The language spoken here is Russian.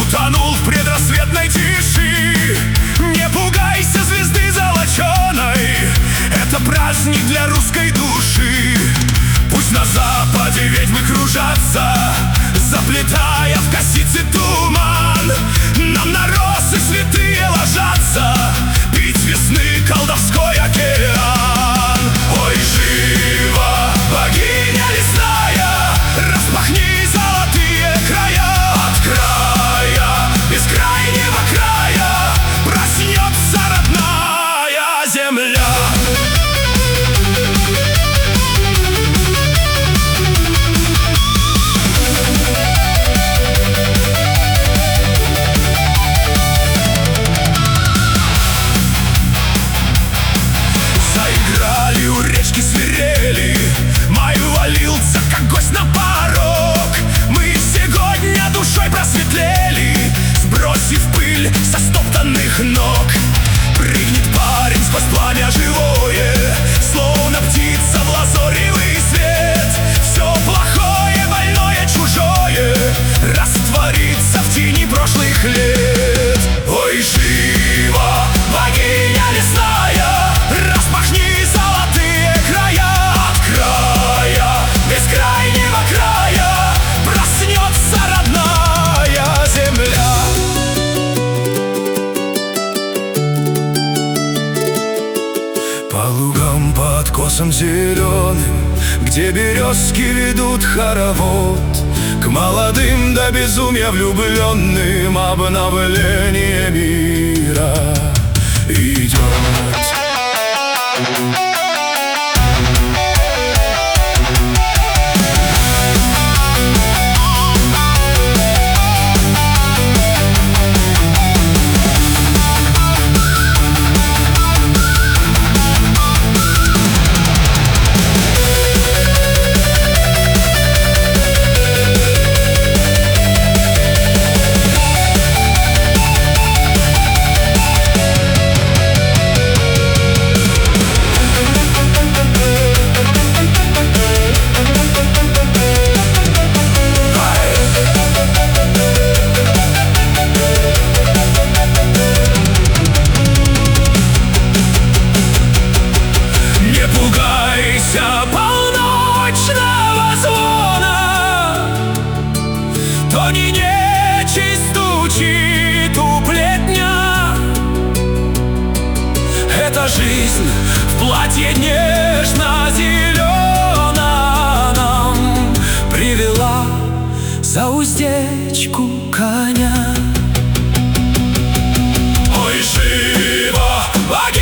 утонул в предрассветной тиши. Не пугайся звезды золоченой, это праздник для русской души. Пусть на западе ведьмы кружатся, заплетая в косицы туман. Нам на росы святые ложатся, пить весны колдовской океан. Ой, жива богиня лесная, распахни золотые края. От края бескрайнего края проснется родная земля. Свирели, май увалился, как гость на порог. Мы сегодня душой просветлели, сбросив пыль со стоптанных ног. Прыгнет парень сквозь пламя живое, словно птица в лазоревый свет. Все плохое, больное, чужое растворится в тени прошлых лет. Ой, жива богиня лесная, распахни бескрайнего края проснется родная земля. По лугам, по откосам зеленым, где березки ведут хоровод, к молодым до безумия влюбленным обновление мира идет. Полночного звона, то не нечисть стучит у плетня. Это жизнь в платье нежно-зеленом нам привела за уздечку коня. Ой, жива